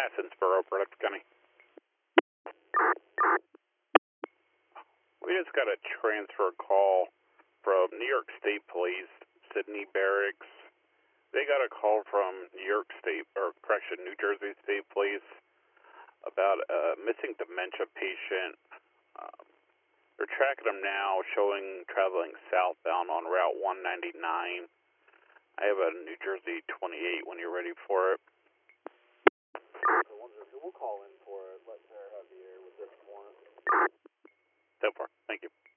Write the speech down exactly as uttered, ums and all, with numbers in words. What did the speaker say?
Athensboro, Product County. We just got a transfer call from New York State Police, Sydney Barracks. They got a call from New York State, or correction, New Jersey State Police about a missing dementia patient. Um, they're tracking him now, showing traveling southbound on Route one ninety-nine. I have a New Jersey twenty-eight when you're ready for it. We'll call in for it. Let Sarah have the air with this warrant. So far, thank you.